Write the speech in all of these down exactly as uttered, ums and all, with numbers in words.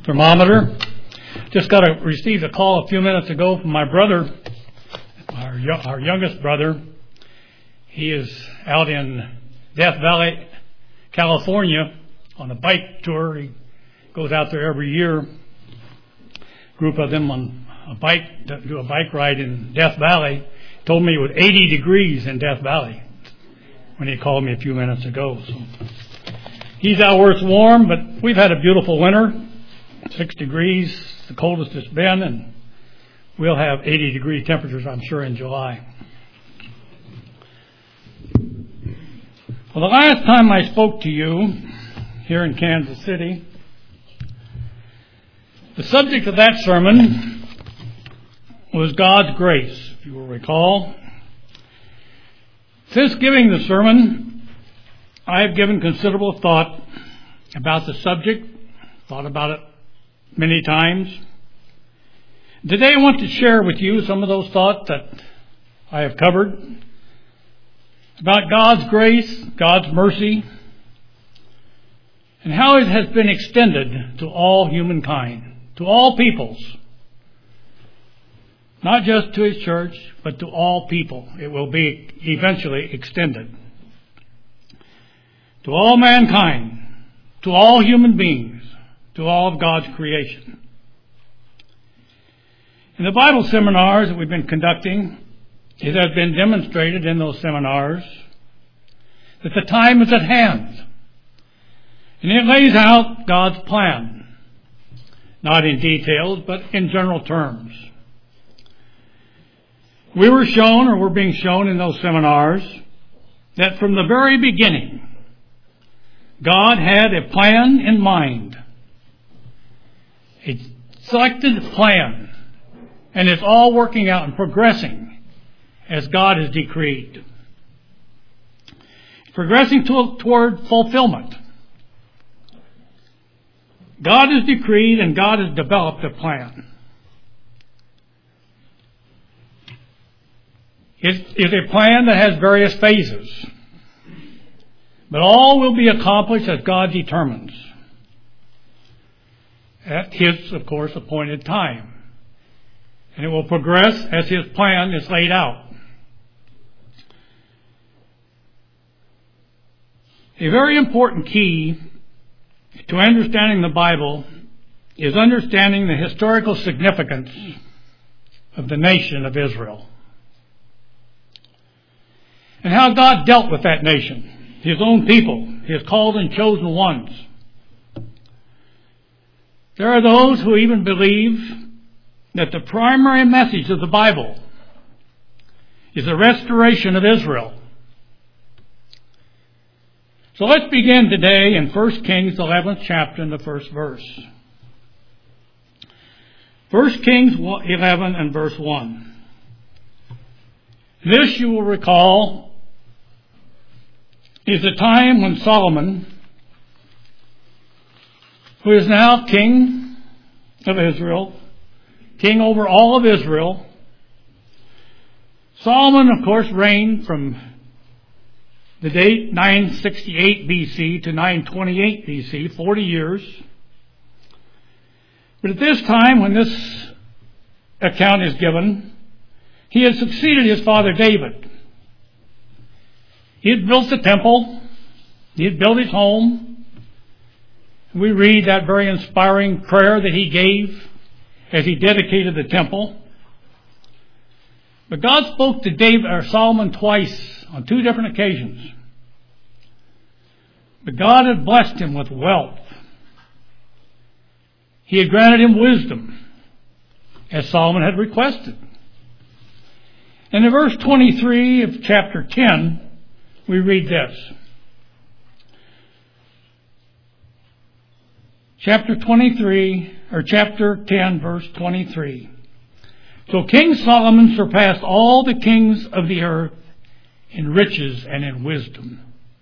thermometer. Just got a, received a call a few minutes ago from my brother, our, our youngest brother. He is out in Death Valley, California, on a bike tour. He goes out there every year. Group of them on a bike, do a bike ride in Death Valley. Told me it was eighty degrees in Death Valley when he called me a few minutes ago. So he's out where it's warm, but we've had a beautiful winter. Six degrees, the coldest it's been, and we'll have eighty degree temperatures, I'm sure, in July. Well, the last time I spoke to you here in Kansas City, the subject of that sermon was God's grace, if you will recall. Since giving the sermon, I have given considerable thought about the subject, thought about it many times. Today I want to share with you some of those thoughts that I have covered about God's grace, God's mercy, and how it has been extended to all humankind, to all peoples. Not just to His church, but to all people. It will be eventually extended to all mankind, to all human beings, to all of God's creation. In the Bible seminars that we've been conducting, it has been demonstrated in those seminars that the time is at hand. And it lays out God's plan, not in details, but in general terms. We were shown, or were being shown in those seminars, that from the very beginning, God had a plan in mind. A selected plan. And it's all working out and progressing as God has decreed. Progressing to, toward fulfillment. God has decreed and God has developed a plan. It is a plan that has various phases. But all will be accomplished as God determines. At His, of course, appointed time. And it will progress as His plan is laid out. A very important key to understanding the Bible is understanding the historical significance of the nation of Israel. And how God dealt with that nation, His own people, His called and chosen ones. There are those who even believe that the primary message of the Bible is the restoration of Israel. So let's begin today in First Kings, eleventh chapter, in the first verse. First Kings eleven and verse one. This, you will recall, is the time when Solomon, who is now king of Israel, king over all of Israel. Solomon, of course, reigned from the date nine sixty-eight B C to nine twenty-eight B C, forty years. But at this time, when this account is given, he had succeeded his father David. He had built the temple. He had built his home. We read that very inspiring prayer that he gave as he dedicated the temple. But God spoke to David or Solomon twice on two different occasions. But God had blessed him with wealth. He had granted him wisdom, as Solomon had requested. And in verse twenty-three of chapter ten, we read this. Chapter twenty-three, or chapter ten, verse twenty-three. So King Solomon surpassed all the kings of the earth in riches and in wisdom.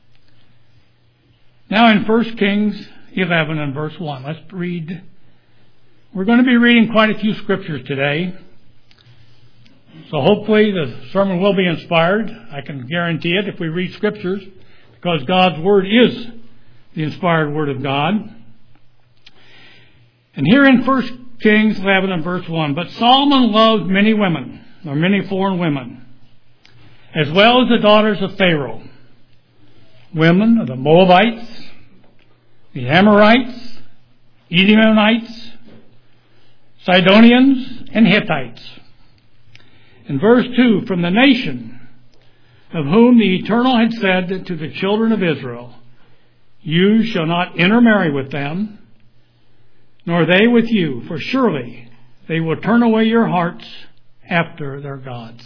Now in First Kings eleven and verse one, let's read. We're going to be reading quite a few scriptures today. So hopefully the sermon will be inspired. I can guarantee it if we read scriptures, because God's word is the inspired word of God. And here in First Kings eleven and verse one, but Solomon loved many women, or many foreign women, as well as the daughters of Pharaoh, women of the Moabites, the Amorites, Edomites, Sidonians, and Hittites. In verse two, from the nation of whom the Eternal had said to the children of Israel, you shall not intermarry with them, nor they with you, for surely they will turn away your hearts after their gods.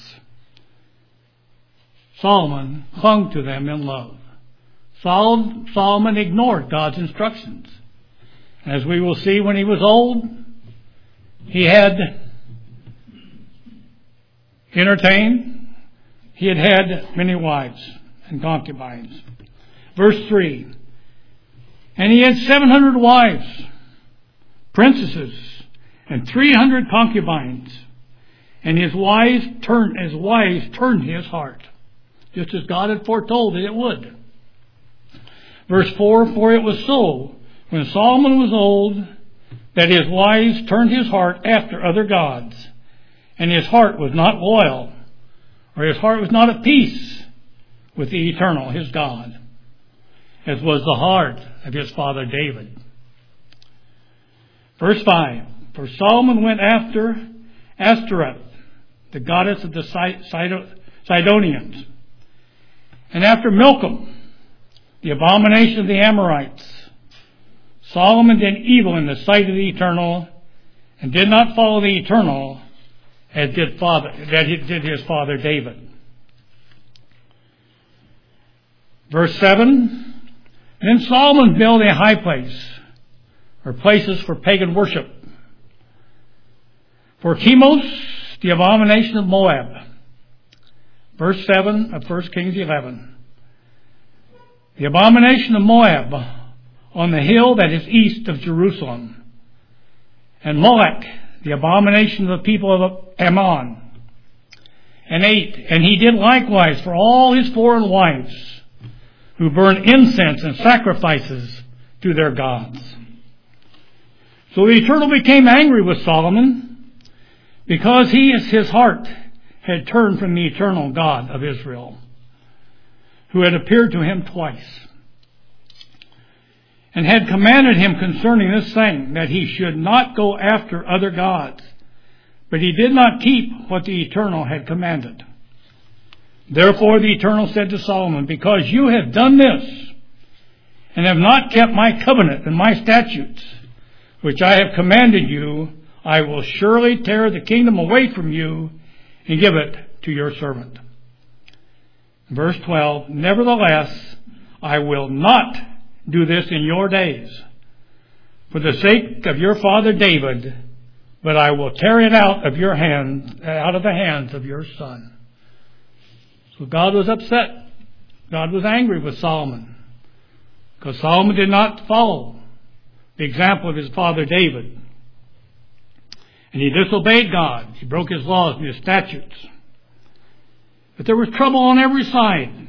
Solomon clung to them in love. Sol- Solomon ignored God's instructions. As we will see, when he was old, he had entertained, he had had many wives and concubines. Verse three, and he had seven hundred wives, princesses, and three hundred concubines, and his wives turned, his wives turned his heart, just as God had foretold that it would. Verse four, for it was so, when Solomon was old, that his wives turned his heart after other gods, and his heart was not loyal, or his heart was not at peace with the Eternal, his God, as was the heart of his father David. Verse five, for Solomon went after Ashtoreth, the goddess of the Sidonians, and after Milcom, the abomination of the Amorites. Solomon did evil in the sight of the Eternal, and did not follow the Eternal as did father that he did his father David. Verse seven, then Solomon built a high place, or places for pagan worship, for Chemosh, the abomination of Moab. Verse seven of First Kings eleven. The abomination of Moab on the hill that is east of Jerusalem. And Molech, the abomination of the people of Ammon. And eight, and he did likewise for all his foreign wives, who burned incense and sacrifices to their gods. So the Eternal became angry with Solomon, because he, his heart had turned from the Eternal God of Israel, who had appeared to him twice, and had commanded him concerning this thing, that he should not go after other gods. But he did not keep what the Eternal had commanded. Therefore the Eternal said to Solomon, because you have done this, and have not kept my covenant and my statutes, which I have commanded you, I will surely tear the kingdom away from you, and give it to your servant. Verse twelve, nevertheless, I will not do this in your days, for the sake of your father David, but I will tear it out of your hand, out of the hands of your son. So God was upset. God was angry with Solomon, because Solomon did not follow the example of his father David. And he disobeyed God. He broke his laws and his statutes. But there was trouble on every side.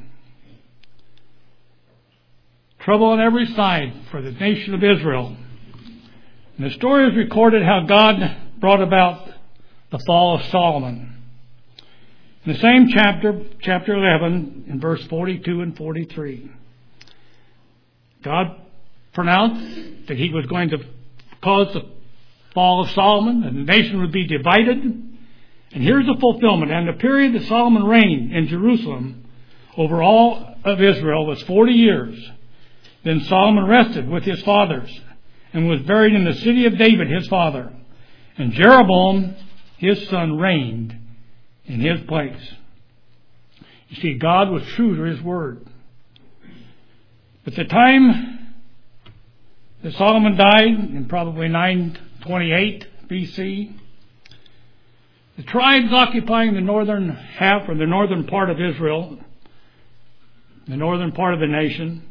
Trouble on every side for the nation of Israel. And the story is recorded how God brought about the fall of Solomon. In the same chapter, chapter eleven, in verse forty-two and forty-three, God pronounced that he was going to cause the fall of Solomon, and the nation would be divided. And here's the fulfillment. And the period that Solomon reigned in Jerusalem over all of Israel was forty years. Then Solomon rested with his fathers, and was buried in the city of David his father. And Jeroboam his son reigned in his place. You see, God was true to his word. But the time that Solomon died, in probably nine twenty-eight B C, the tribes occupying the northern half, or the northern part of Israel, the northern part of the nation,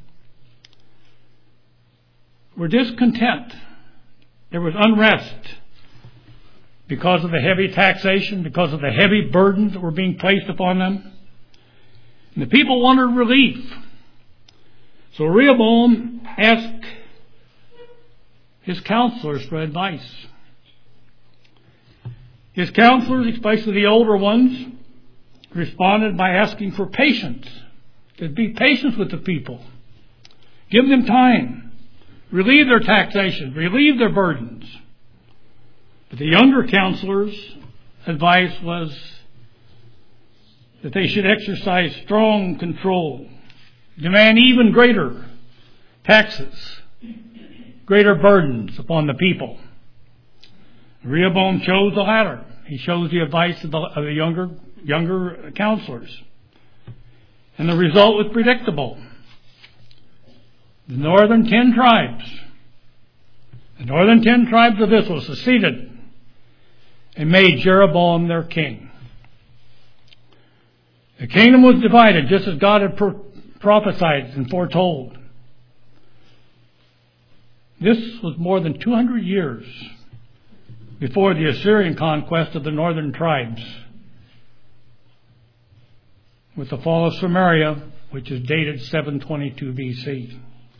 were discontent. There was unrest because of the heavy taxation, because of the heavy burdens that were being placed upon them. And the people wanted relief. So Rehoboam asked his counselors for advice. His counselors, especially the older ones, responded by asking for patience. To be patient with the people. Give them time. Relieve their taxation. Relieve their burdens. But the younger counselors' advice was that they should exercise strong control, demand even greater taxes, greater burdens upon the people. Rehoboam chose the latter. He chose the advice of the, of the younger, younger counselors. And the result was predictable. The northern ten tribes, the northern ten tribes of Israel seceded and made Jeroboam their king. The kingdom was divided just as God had pro- prophesied and foretold. This was more than two hundred years before the Assyrian conquest of the northern tribes, with the fall of Samaria, which is dated seven twenty-two B C.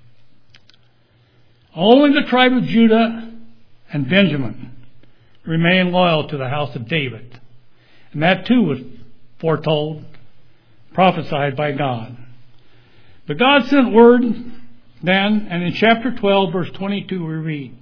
Only the tribe of Judah and Benjamin remained loyal to the house of David. And that too was foretold, prophesied by God. But God sent word then, and in chapter twelve, verse twenty-two, we read,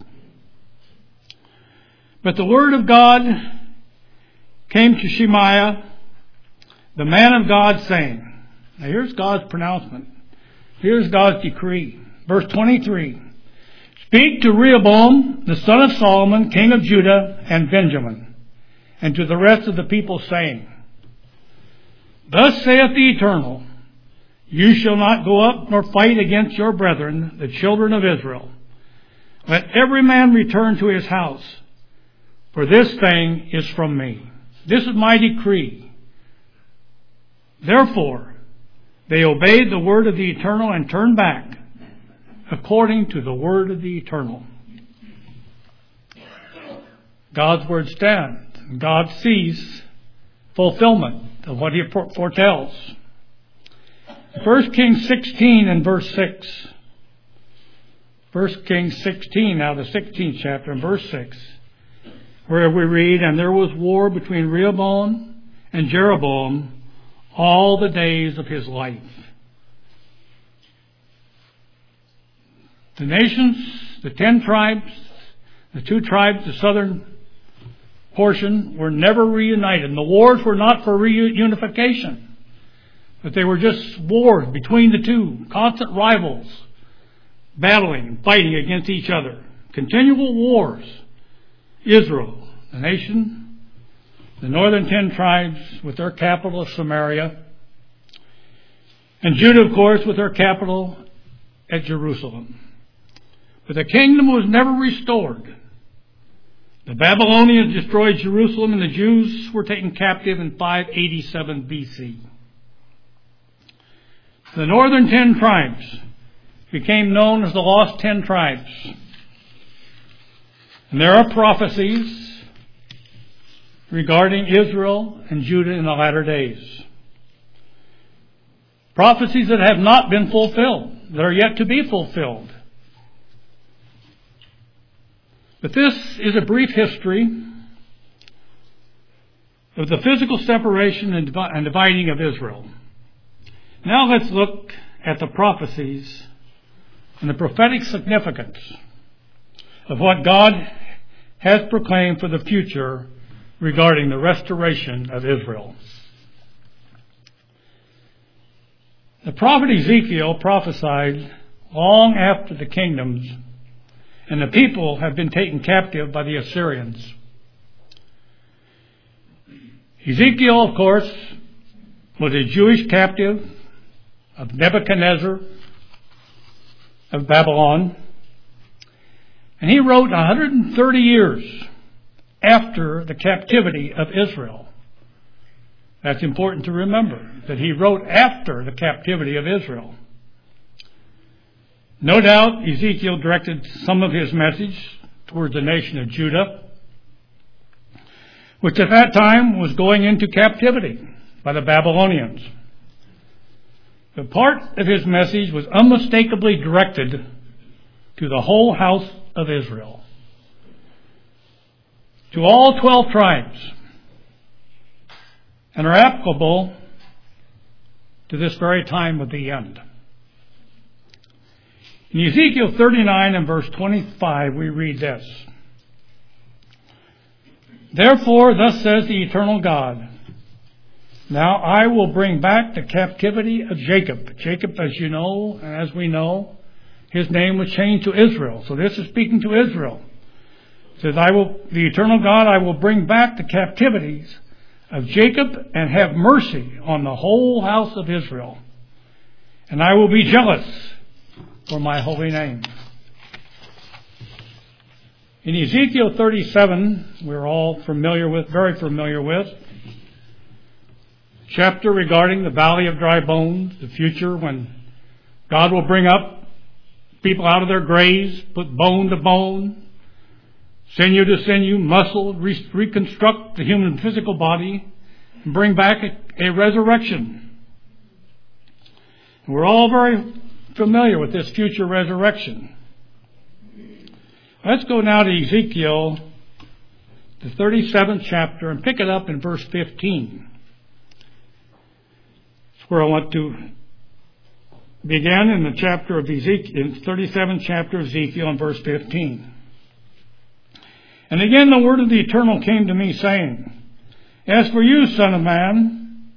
"But the word of God came to Shemaiah, the man of God, saying," now here's God's pronouncement. Here's God's decree. Verse twenty-three, "Speak to Rehoboam, the son of Solomon, king of Judah and Benjamin, and to the rest of the people, saying, Thus saith the Eternal, you shall not go up nor fight against your brethren, the children of Israel. Let every man return to his house, for this thing is from me. This is my decree. Therefore, they obeyed the word of the Eternal and turned back, according to the word of the Eternal." God's word stands. God sees fulfillment of what he foretells. First Kings sixteen and verse six. First Kings sixteen, now the sixteenth chapter, and verse six, where we read, "And there was war between Rehoboam and Jeroboam all the days of his life." The nations, the ten tribes, the two tribes, the southern portion, were never reunited. And the wars were not for reunification, but they were just wars between the two, constant rivals, battling and fighting against each other. Continual wars. Israel, the nation, the northern ten tribes with their capital of Samaria, and Judah, of course, with their capital at Jerusalem. But the kingdom was never restored. The Babylonians destroyed Jerusalem, and the Jews were taken captive in five eighty-seven B C. The northern ten tribes became known as the lost ten tribes. And there are prophecies regarding Israel and Judah in the latter days. Prophecies that have not been fulfilled, that are yet to be fulfilled. But this is a brief history of the physical separation and dividing of Israel. Now let's look at the prophecies and the prophetic significance of what God has proclaimed for the future regarding the restoration of Israel. The prophet Ezekiel prophesied long after the kingdoms and the people have been taken captive by the Assyrians. Ezekiel, of course, was a Jewish captive of Nebuchadnezzar of Babylon. And he wrote one hundred thirty years after the captivity of Israel. That's important to remember, that he wrote after the captivity of Israel. No doubt Ezekiel directed some of his message towards the nation of Judah, which at that time was going into captivity by the Babylonians. But part of his message was unmistakably directed to the whole house of Israel. To all twelve tribes, and are applicable to this very time of the end. In Ezekiel thirty-nine and verse twenty-five, we read this. Therefore, thus says the eternal God, now I will bring back the captivity of Jacob. Jacob, as you know, and as we know, his name was changed to Israel. So this is speaking to Israel. It says, I will, the eternal God, I will bring back the captivities of Jacob and have mercy on the whole house of Israel. And I will be jealous for my holy name. In Ezekiel thirty-seven, we're all familiar with, very familiar with, chapter regarding the valley of dry bones, the future when God will bring up people out of their graves, put bone to bone, sinew to sinew, muscle, re- reconstruct the human physical body, and bring back a, a resurrection. And we're all very familiar with this future resurrection. Let's go now to Ezekiel, the thirty-seventh chapter, and pick it up in verse fifteen. That's where I want to begin, in the chapter of Ezekiel, in the thirty-seventh chapter of Ezekiel, in verse fifteen. And again the word of the Eternal came to me, saying, as for you, son of man,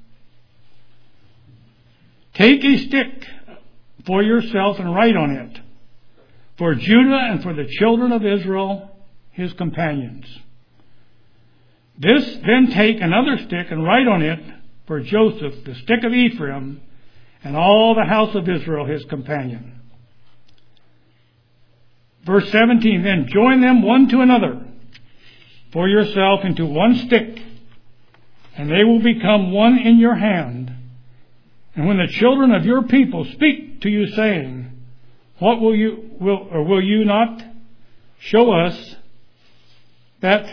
take a stick for yourself and write on it, for Judah and for the children of Israel, his companions. This then take another stick and write on it, for Joseph, the stick of Ephraim, and all the house of Israel, his companion. Verse seventeen, then join them one to another for yourself into one stick, and they will become one in your hand. And when the children of your people speak to you, saying, what will you, will, or will you not show us that,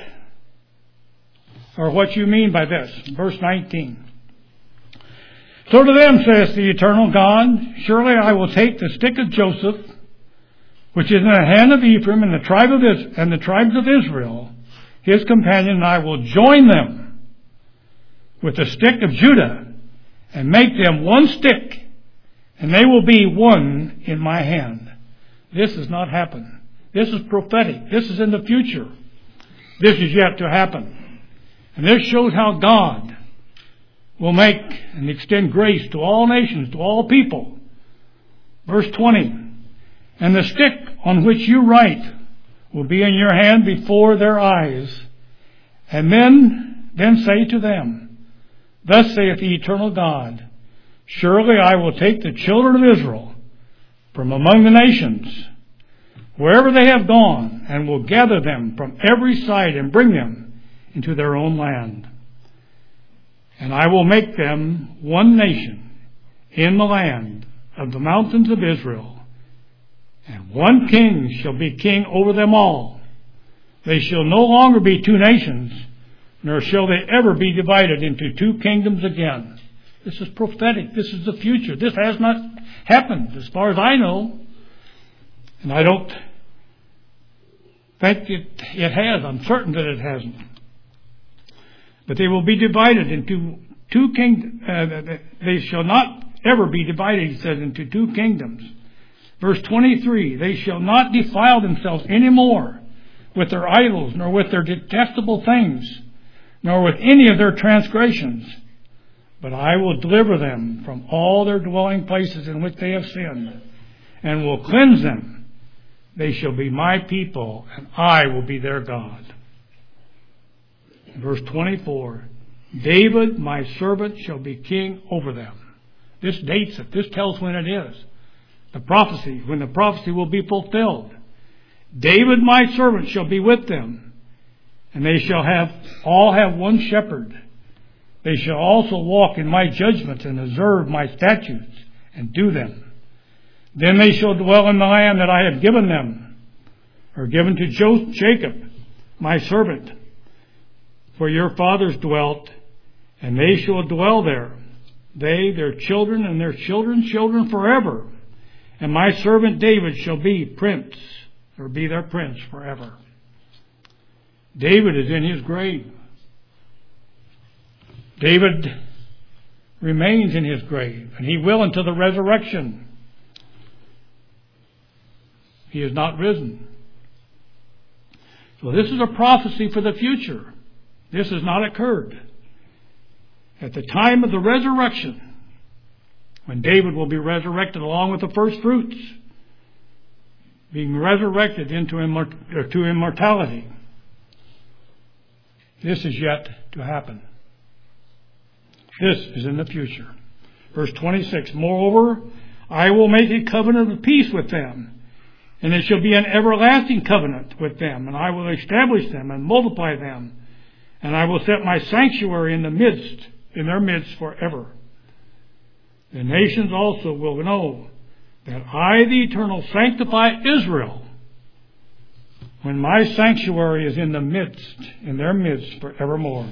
or what you mean by this? Verse nineteen. So to them says the eternal God, surely I will take the stick of Joseph, which is in the hand of Ephraim and the tribe of Israel, and the tribes of Israel, his companion, and I will join them with the stick of Judah, and make them one stick, and they will be one in my hand. This has not happened. This is prophetic. This is in the future. This is yet to happen. And this shows how God will make and extend grace to all nations, to all people. Verse twenty, and the stick on which you write will be in your hand before their eyes. And men then say to them, thus saith the eternal God, surely I will take the children of Israel from among the nations, wherever they have gone, and will gather them from every side and bring them into their own land. And I will make them one nation in the land of the mountains of Israel, and one king shall be king over them all. They shall no longer be two nations, nor shall they ever be divided into two kingdoms again. This is prophetic. This is the future. This has not happened as far as I know. And I don't think it, it has. I'm certain that it hasn't. But they will be divided into two kingdoms. Uh, they shall not ever be divided, he says, into two kingdoms. Verse twenty-three, they shall not defile themselves any more with their idols, nor with their detestable things, nor with any of their transgressions. But I will deliver them from all their dwelling places in which they have sinned, and will cleanse them. They shall be my people, and I will be their God. Verse twenty-four, David, my servant, shall be king over them. This dates it. This tells when it is. The prophecy, when the prophecy will be fulfilled. David, my servant, shall be with them, and they shall have all have one shepherd. They shall also walk in my judgments and observe my statutes and do them. Then they shall dwell in the land that I have given them, or given to Jacob, my servant. For your fathers dwelt, and they shall dwell there, they, their children, and their children's children forever. And my servant David shall be prince or be their prince forever. David is in his grave. David remains in his grave, and he will until the resurrection. He is not risen. So this is a prophecy for the future. This has not occurred. At the time of the resurrection, when David will be resurrected along with the first fruits, being resurrected into immort- to immortality, this is yet to happen. This is in the future. Verse twenty-six, moreover, I will make a covenant of peace with them, and it shall be an everlasting covenant with them, and I will establish them and multiply them, and I will set my sanctuary in the midst, in their midst forever. The nations also will know that I, the Eternal, sanctify Israel, when my sanctuary is in the midst, in their midst forevermore.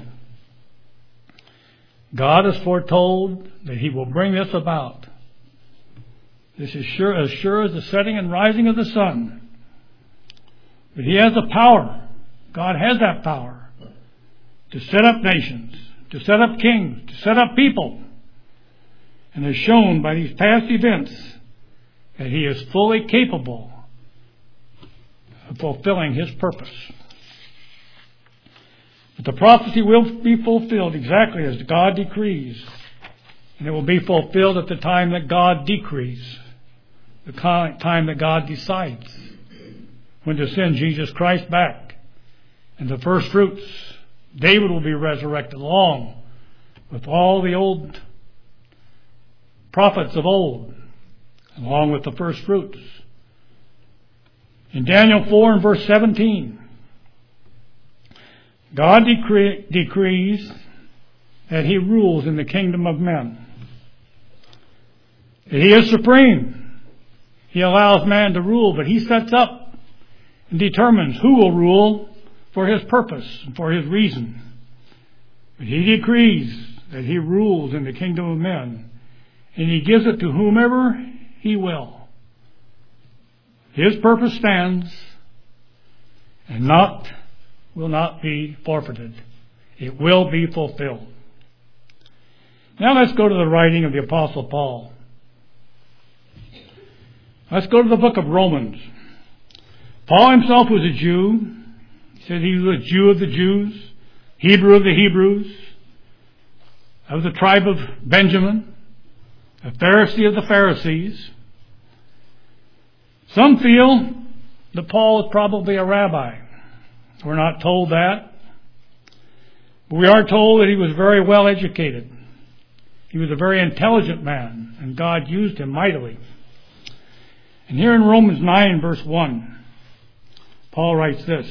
God has foretold that He will bring this about. This is sure as sure as the setting and rising of the sun. But He has the power. God has that power to set up nations, to set up kings, to set up people, and has shown by these past events that He is fully capable of fulfilling His purpose. But the prophecy will be fulfilled exactly as God decrees. And it will be fulfilled at the time that God decrees. The time that God decides. When to send Jesus Christ back. And the first fruits, David will be resurrected along with all the old prophets of old. Along with the first fruits. In Daniel four and verse seventeen. God decree, decrees that He rules in the kingdom of men. That He is supreme. He allows man to rule, but He sets up and determines who will rule for His purpose and for His reason. But He decrees that He rules in the kingdom of men, and He gives it to whomever He will. His purpose stands, and not will not be forfeited. It will be fulfilled. Now let's go to the writing of the Apostle Paul. Let's go to the book of Romans. Paul himself was a Jew. He said he was a Jew of the Jews, Hebrew of the Hebrews, of the tribe of Benjamin, a Pharisee of the Pharisees. Some feel that Paul was probably a rabbi. We're not told that. But we are told that he was very well educated. He was a very intelligent man, and God used him mightily. And here in Romans nine, verse one, Paul writes this: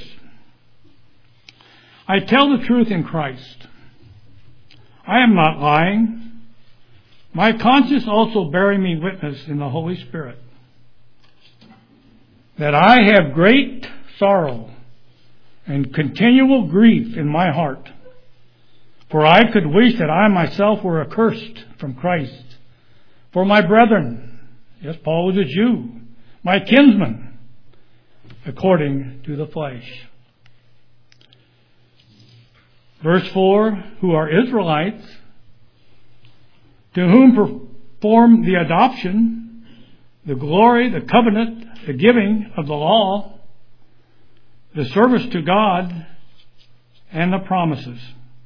I tell the truth in Christ. I am not lying. My conscience also bearing me witness in the Holy Spirit, that I have great sorrow and continual grief in my heart. For I could wish that I myself were accursed from Christ for my brethren. Yes, Paul was a Jew. My kinsmen, according to the flesh. Verse four, who are Israelites, to whom perform the adoption, the glory, the covenant, the giving of the law, the service to God, and the promises.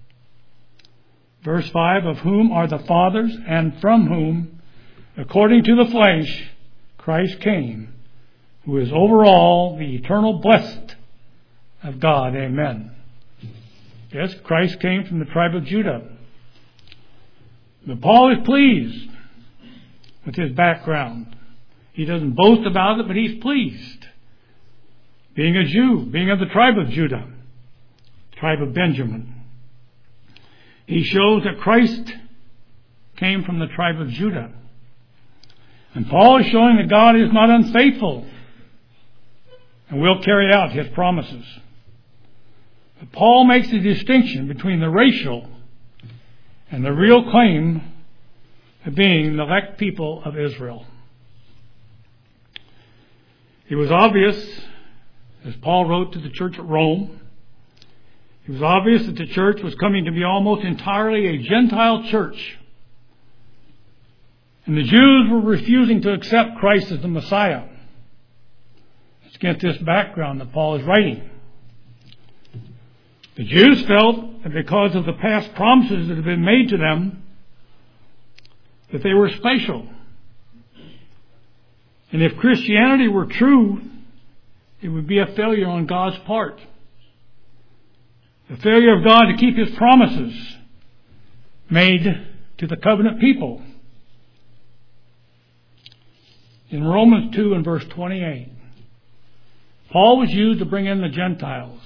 Verse five, of whom are the fathers, and from whom, according to the flesh, Christ came, who is over all, the eternal blessed of God. Amen. Yes, Christ came from the tribe of Judah. But Paul is pleased with his background. He doesn't boast about it, but he's pleased. Being a Jew, being of the tribe of Judah, tribe of Benjamin. He shows that Christ came from the tribe of Judah. And Paul is showing that God is not unfaithful and will carry out His promises. But Paul makes a distinction between the racial and the real claim of being the elect people of Israel. It was obvious as Paul wrote to the church at Rome. It was obvious that the church was coming to be almost entirely a Gentile church. And the Jews were refusing to accept Christ as the Messiah. It's against this background that Paul is writing. The Jews felt that because of the past promises that had been made to them, that they were special. And if Christianity were true, it would be a failure on God's part. The failure of God to keep His promises made to the covenant people. In Romans two and verse twenty-eight, Paul was used to bring in the Gentiles,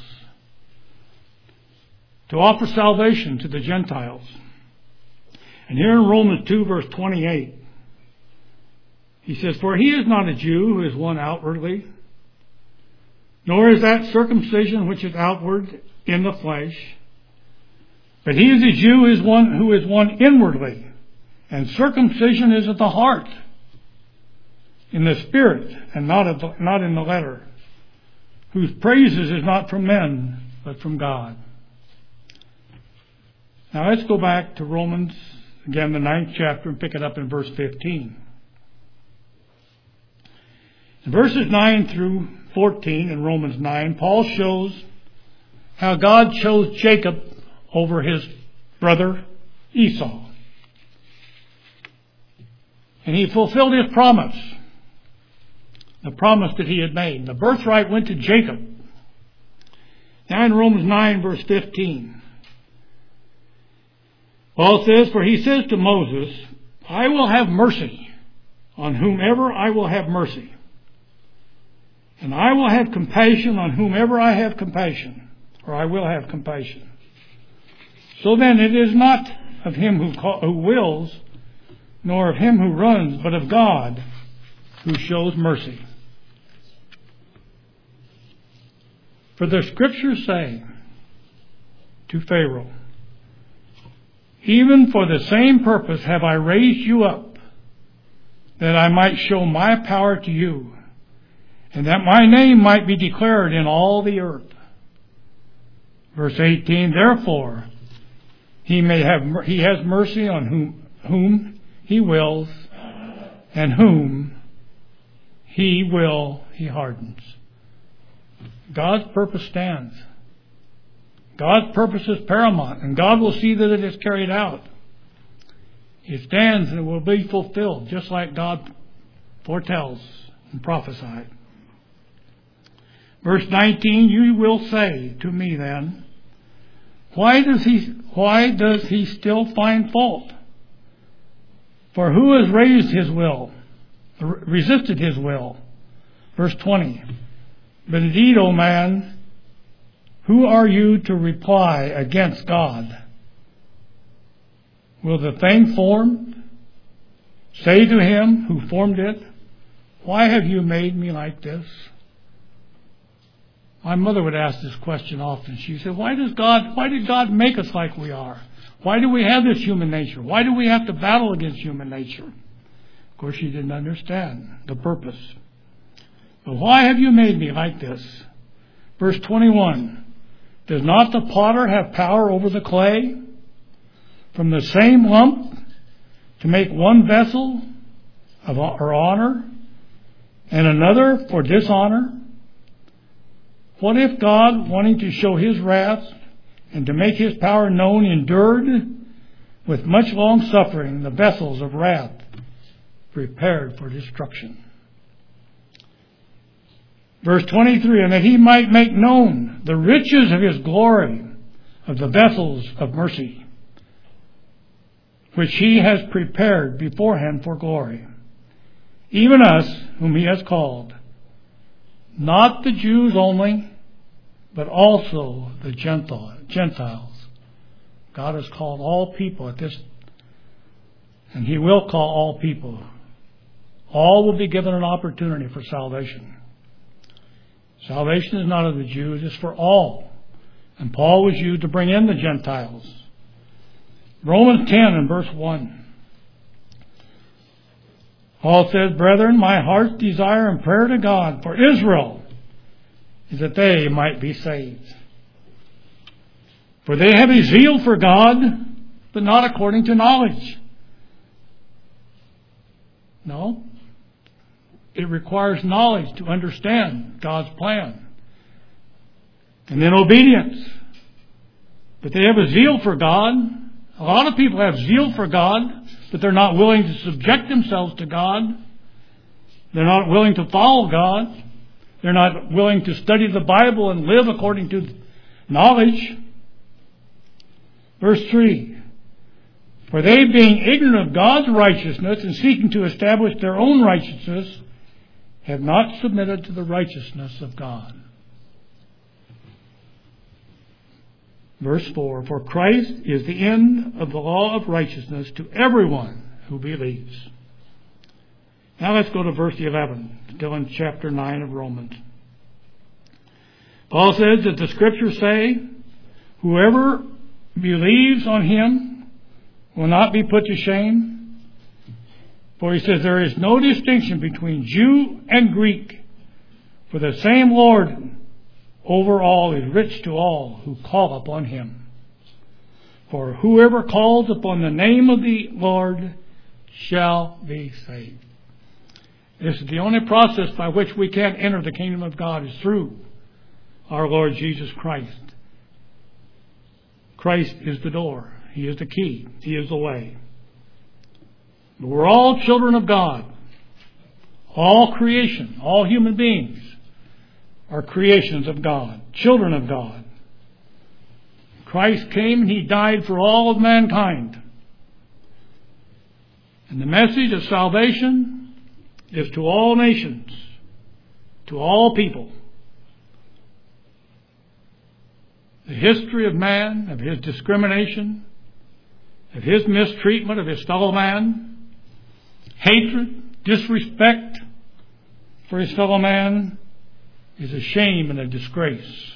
to offer salvation to the Gentiles. And here in Romans two verse twenty-eight, he says, "For he is not a Jew who is one outwardly, nor is that circumcision which is outward in the flesh, but he is a Jew who is one, who is one inwardly, and circumcision is of the heart, in the spirit, and not of the, not in the letter, whose praises is not from men, but from God." Now let's go back to Romans, again the ninth chapter, and pick it up in verse fifteen. In verses nine through fourteen in Romans nine, Paul shows how God chose Jacob over his brother Esau. And he fulfilled his promise, the promise that he had made. The birthright went to Jacob. Now in Romans nine verse fifteen, Paul says, "For he says to Moses, I will have mercy on whomever I will have mercy, and I will have compassion on whomever I have compassion, or I will have compassion. So then it is not of him who, call, who wills, nor of him who runs, but of God who shows mercy. For the Scriptures say to Pharaoh, even for the same purpose have I raised you up, that I might show my power to you, and that my name might be declared in all the earth." Verse eighteen, "Therefore he may have he has mercy on whom whom he wills, and whom he will he hardens." God's purpose stands. God's purpose is paramount, and God will see that it is carried out. It stands and it will be fulfilled, just like God foretells and prophesied. Verse nineteen, "You will say to me then, why does he why does he still find fault? For who has raised his will, resisted his will?" Verse twenty, "But indeed, O man, who are you to reply against God? Will the thing formed say to him who formed it, why have you made me like this?" My mother would ask this question often. She said, why does God, why did God make us like we are? Why do we have this human nature? Why do we have to battle against human nature? Of course, she didn't understand the purpose. But why have you made me like this? Verse twenty-one, "Does not the potter have power over the clay, from the same lump to make one vessel of or honor, and another for dishonor? What if God, wanting to show his wrath and to make his power known, endured with much long suffering the vessels of wrath prepared for destruction?" Verse twenty-three, "And that he might make known the riches of his glory of the vessels of mercy, which he has prepared beforehand for glory, even us whom he has called, not the Jews only, but also the Gentiles." God has called all people at this, and he will call all people. All will be given an opportunity for salvation. Salvation is not of the Jews, it's for all. And Paul was used to bring in the Gentiles. Romans ten and verse one. Paul says, "Brethren, my heart's desire and prayer to God for Israel is that they might be saved. For they have a zeal for God, but not according to knowledge. No. It requires knowledge to understand God's plan. And then obedience. But they have a zeal for God. A lot of people have zeal for God, but they're not willing to subject themselves to God. They're not willing to follow God. They're not willing to study the Bible and live according to knowledge. Verse three. For they, being ignorant of God's righteousness and seeking to establish their own righteousness, have not submitted to the righteousness of God. Verse four. For Christ is the end of the law of righteousness to everyone who believes. Now let's go to verse eleven, still in chapter nine of Romans. Paul says that the Scriptures say, whoever believes on him will not be put to shame. For he says there is no distinction between Jew and Greek, for the same Lord over all is rich to all who call upon him. For whoever calls upon the name of the Lord shall be saved. This is the only process by which we can enter the kingdom of God, is through our Lord Jesus Christ. Christ is the door. He is the key. He is the way. We're all children of God. All creation, all human beings are creations of God, children of God. Christ came and He died for all of mankind. And the message of salvation is to all nations, to all people. The history of man, of his discrimination, of his mistreatment of his fellow man, hatred, disrespect for his fellow man, is a shame and a disgrace.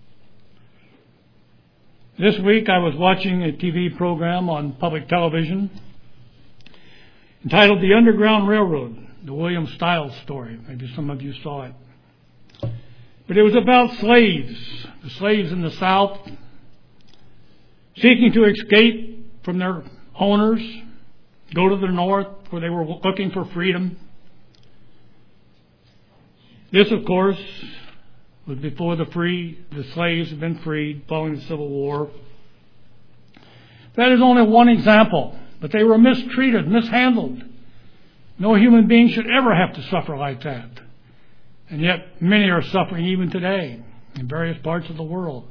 This week I was watching a T V program on public television entitled The Underground Railroad, the William Stiles story. Maybe some of you saw it. But it was about slaves, the slaves in the South, seeking to escape from their owners, go to the North where they were looking for freedom. This, of course, was before the free, the slaves had been freed following the Civil War. That is only one example, but they were mistreated, mishandled. No human being should ever have to suffer like that. And yet many are suffering even today in various parts of the world.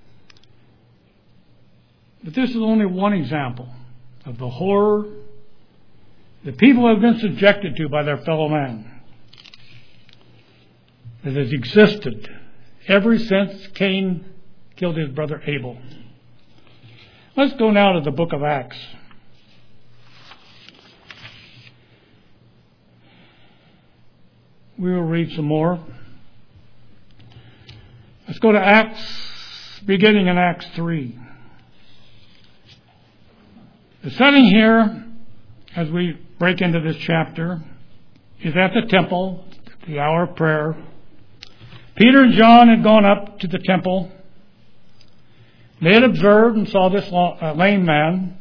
But this is only one example of the horror that people have been subjected to by their fellow man, that has existed ever since Cain killed his brother Abel. Let's go now to the book of Acts. We will read some more. Let's go to Acts, beginning in Acts three. The setting here, as we break into this chapter, is at the temple, the hour of prayer. Peter and John had gone up to the temple. They had observed and saw this lame man.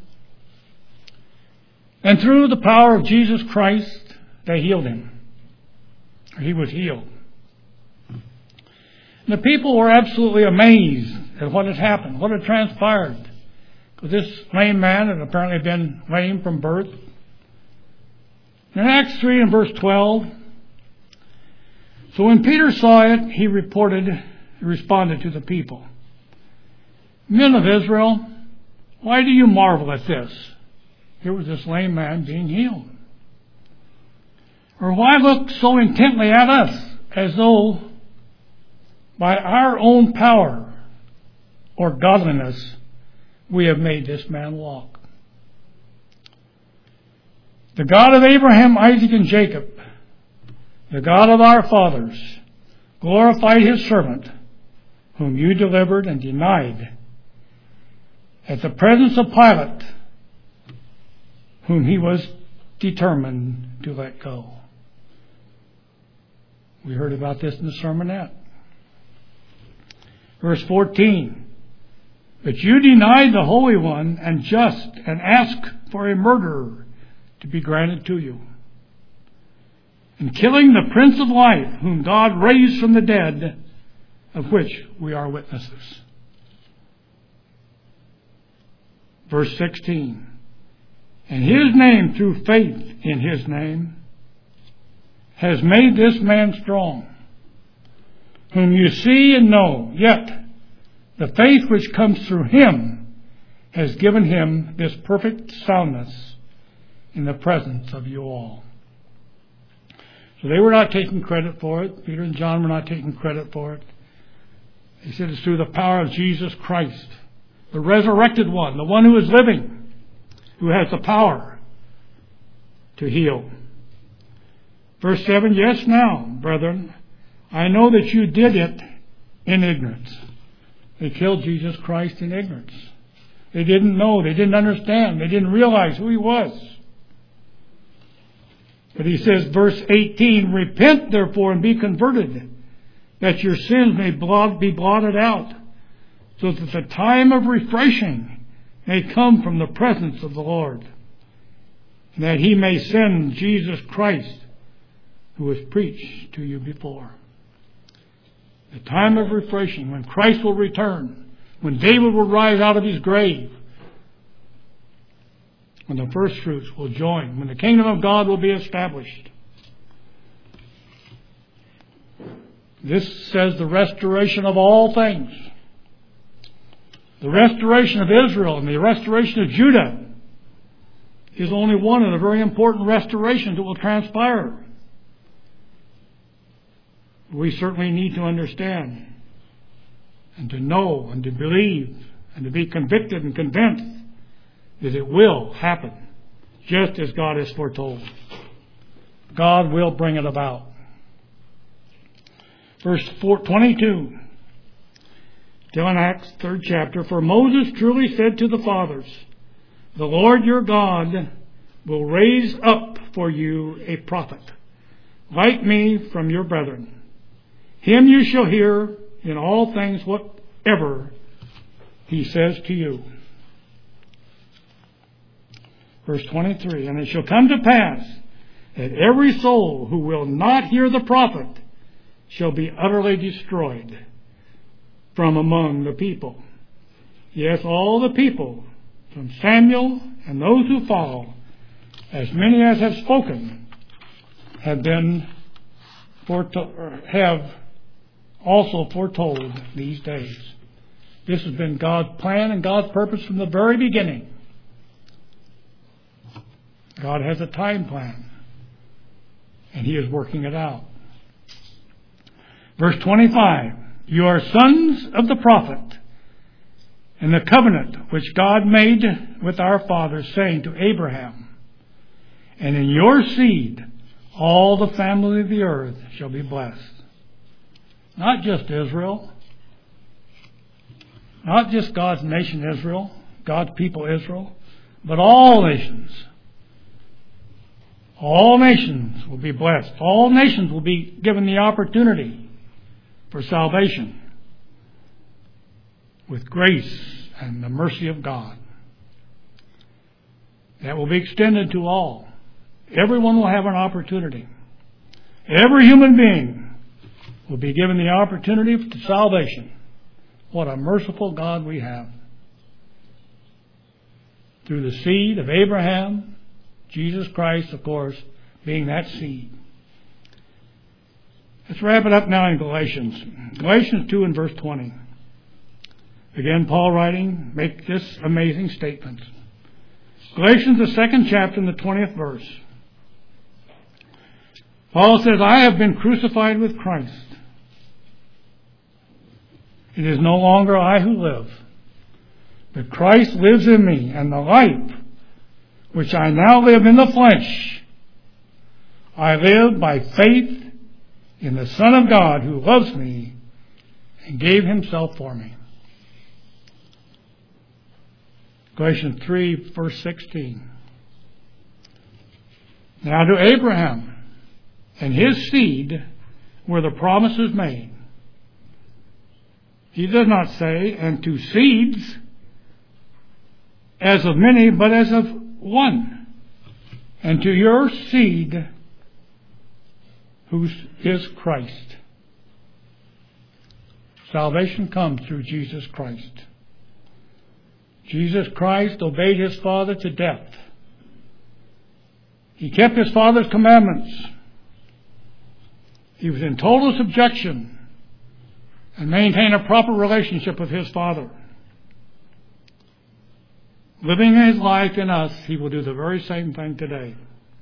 And through the power of Jesus Christ, they healed him. He was healed. And the people were absolutely amazed at what had happened, what had transpired. Because this lame man had apparently been lame from birth. In Acts three and verse twelve, so when Peter saw it, he reported, he responded to the people. Men of Israel, why do you marvel at this? Here was this lame man being healed. Or why look so intently at us as though by our own power or godliness we have made this man walk? The God of Abraham, Isaac, and Jacob, the God of our fathers, glorified his servant, whom you delivered and denied at the presence of Pilate, whom he was determined to let go. We heard about this in the sermonette. Verse fourteen. But you denied the Holy One and just, and asked for a murderer to be granted to you. And killing the Prince of Life, whom God raised from the dead, of which we are witnesses. Verse sixteen. And his name, through faith in his name, has made this man strong, whom you see and know, yet the faith which comes through him has given him this perfect soundness in the presence of you all. So they were not taking credit for it. Peter and John were not taking credit for it. They said it's through the power of Jesus Christ, the resurrected one, the one who is living, who has the power to heal. Verse seven, yes, now, brethren, I know that you did it in ignorance. They killed Jesus Christ in ignorance. They didn't know. They didn't understand. They didn't realize who he was. But he says, verse eighteen, repent therefore and be converted, that your sins may blot, be blotted out, so that the time of refreshing may come from the presence of the Lord, and that he may send Jesus Christ, who was preached to you before. The time of refreshing, when Christ will return, when David will rise out of his grave, when the first fruits will join, when the kingdom of God will be established. This says the restoration of all things. The restoration of Israel and the restoration of Judah is only one of the very important restorations that will transpire. We certainly need to understand and to know and to believe and to be convicted and convinced that it will happen just as God has foretold. God will bring it about. Verse twenty-two, still in Acts third chapter, for Moses truly said to the fathers, the Lord your God will raise up for you a prophet, like me from your brethren. Him you shall hear in all things whatever he says to you. Verse twenty-three, and it shall come to pass that every soul who will not hear the prophet shall be utterly destroyed from among the people. Yes, all the people, from Samuel and those who follow, as many as have spoken, have been foretold, have also foretold these days. This has been God's plan and God's purpose from the very beginning. God has a time plan, and he is working it out. Verse twenty-five, you are sons of the prophet, and the covenant which God made with our fathers, saying to Abraham, and in your seed all the family of the earth shall be blessed. Not just Israel, not just God's nation Israel, God's people Israel, but all nations. All nations will be blessed. All nations will be given the opportunity for salvation with grace and the mercy of God. That will be extended to all. Everyone will have an opportunity. Every human being will be given the opportunity to salvation. What a merciful God we have. Through the seed of Abraham, Jesus Christ, of course, being that seed. Let's wrap it up now in Galatians. Galatians two and verse twenty. Again, Paul writing, make this amazing statement. Galatians, the second chapter and the twentieth verse. Paul says, I have been crucified with Christ. It is no longer I who live, but Christ lives in me, and the life which I now live in the flesh, I live by faith in the Son of God who loves me and gave himself for me. Galatians three, verse sixteen. Now to Abraham and his seed were the promises made. He does not say, and to seeds, as of many, but as of one. And to your seed, who is Christ. Salvation comes through Jesus Christ. Jesus Christ obeyed his Father to death. He kept his Father's commandments. He was in total subjection and maintained a proper relationship with his Father. Living his life in us, he will do the very same thing today.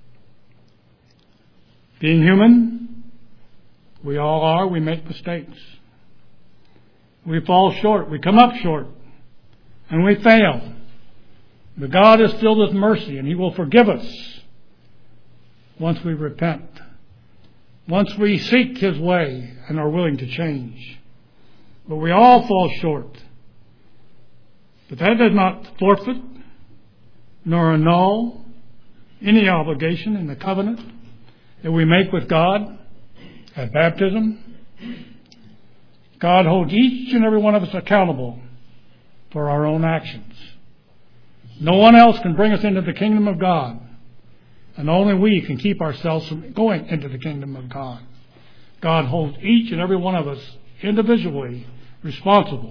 Being human, we all are, we make mistakes. We fall short, we come up short, and we fail. But God is filled with mercy, and he will forgive us once we repent. Once we seek his way and are willing to change. But we all fall short. But that does not forfeit nor annul any obligation in the covenant that we make with God at baptism. God holds each and every one of us accountable for our own actions. No one else can bring us into the kingdom of God, and only we can keep ourselves from going into the kingdom of God. God holds each and every one of us individually responsible.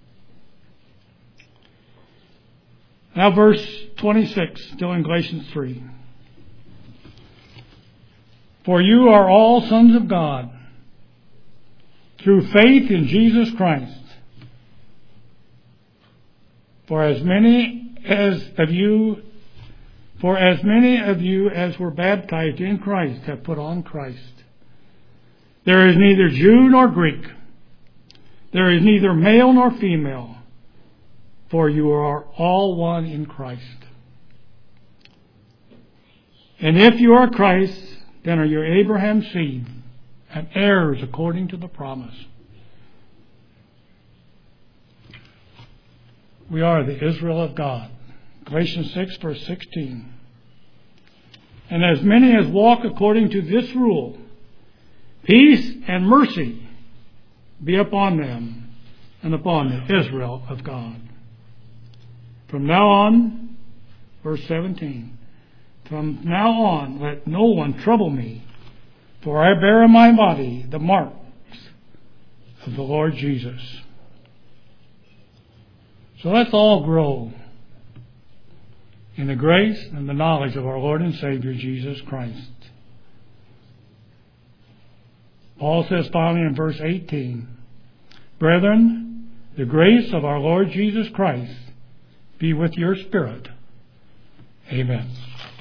Now verse twenty-six, still in Galatians three. For you are all sons of God through faith in Jesus Christ. For as many as of you, for as many of you as were baptized in Christ have put on Christ. There is neither Jew nor Greek. There is neither male nor female. For you are all one in Christ. And if you are Christ, then are you Abraham's seed and heirs according to the promise. We are the Israel of God. Galatians six, verse sixteen. And as many as walk according to this rule, peace and mercy be upon them and upon the Israel of God. From now on, verse seventeen, from now on let no one trouble me, for I bear in my body the marks of the Lord Jesus. So let's all grow in the grace and the knowledge of our Lord and Savior Jesus Christ. Paul says finally in verse eighteen, Brethren, the grace of our Lord Jesus Christ be with your spirit. Amen.